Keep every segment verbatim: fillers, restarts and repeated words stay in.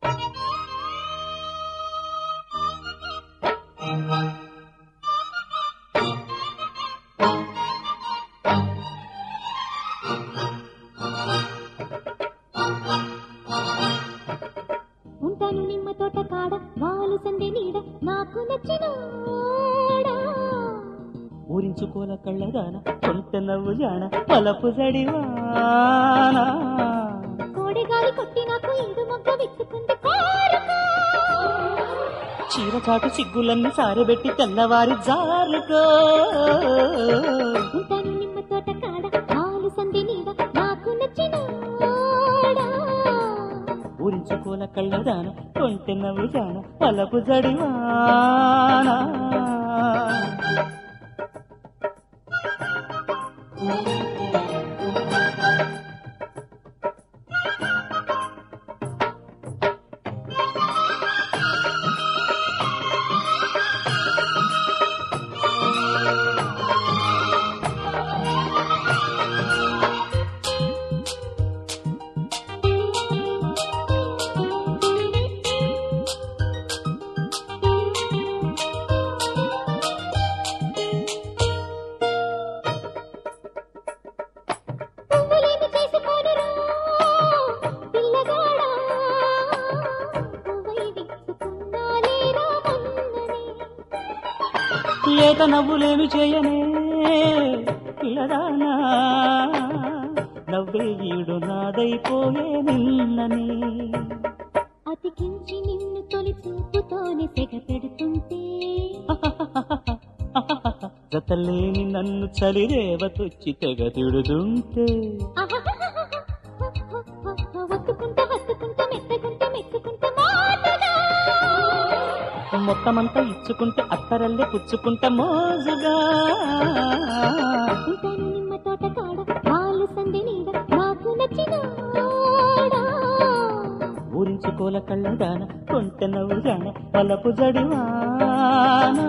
ఉంటాను నిమ్మ తోట కాడ వాలు సందే నీడ నాకు నచ్చినోడా ఊరించుకోల కళ్ళదాన కొంత నవ్వు జాన పలపు జడివానా కోడెగాలి కొట్టి నాకు ఇందు మొగ్గ విచ్చుకుంది కోరుకో చీర చాటు సిగ్గులన్నీ సారబెట్టి తెల్లవారి జారుకో ఉంటాను నిమ్మ తోట కాడ వాలు సందే నీడ నాకు నచ్చినోడా ఊరించుకోల కళ్ళదాన కొంత నవ్వు జాన పలపు జడివానా లేక నవ్వులేమి చేయనే పిల్లదానా నవ్వే ఈడు నాదైపోయే నిన్ననే అతికించి నిన్ను తొలి చూపుతోనే తెగ పెడుతుంటే జతలేని నన్ను చలిరేవతొచ్చి తెగ తిడుతుంటే ఒత్తుకుంటా ఒత్తుకుంటా మెత్తకుంటా మెచ్చుకుంటా మాటగా మొత్తమంతా ఇచ్చుకుంటే అత్తరల్లే పుచ్చుకుంటా మోజుగా ఉంటాను నిమ్మ తోట కాడ వాలు సందే నీడ నాకు నచ్చినోడా ఊరించుకోల కళ్ళదాన కొంత నవ్వు జాన పలపు జడివానా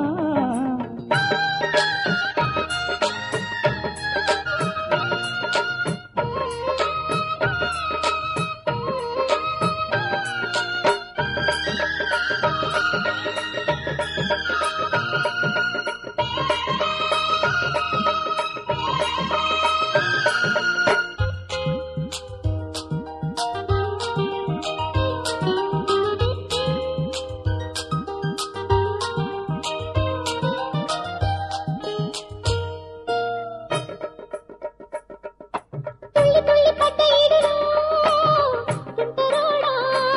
తుల్లి తుల్లి పడ్డ ఈడులో తుంటరోడా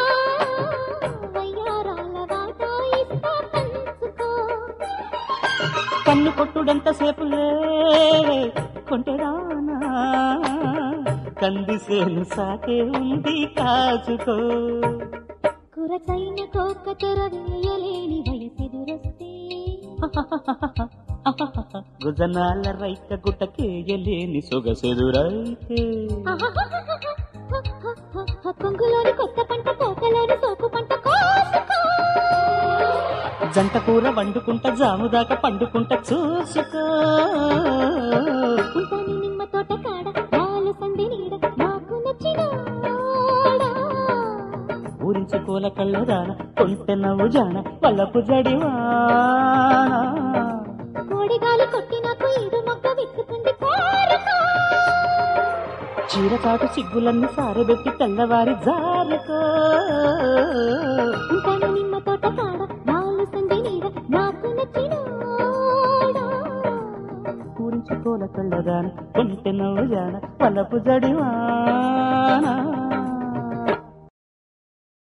వయ్యారాల వాటా ఇస్తా పంచుకో కన్ను కొట్టుడంత సేపులే కొంటెదానా కందిసేను సాకే ఉంది కాచుకో కురచైన కోక తెరవేయలేని వయసెదురొస్తే గుజనాల రైక గుట్టకేయలేని సొగసెదురైతే కొంగులోని కొత్త పంట కోకలోని సోకు పంట కోసుకో జంట కూర వండుకుంటా జాముదాకా పండుకుంటా చూసుకో ఉంటాను నిమ్మ తోట కాడ వాలు సందే నీడ నాకు నచ్చినోడా ఊరించుకోల కళ్ళదాన కొంటె నవ్వు జాన పలపు జడివానా కోడిగాలి కొట్టి నాకు ఈడు మొగ్గ విచ్చుకుంది కోరుకో చీర చాటు సిగ్గులన్నీ సారబెట్టి తెల్లవారి జారుకో ఉంటాను నిమ్మ తోట కాడ వాలు సందే నీడ నాకు నచ్చినోడా ఊరించుకోల కళ్ళదాన కొంటె నవ్వు జాన పలపు జడివానా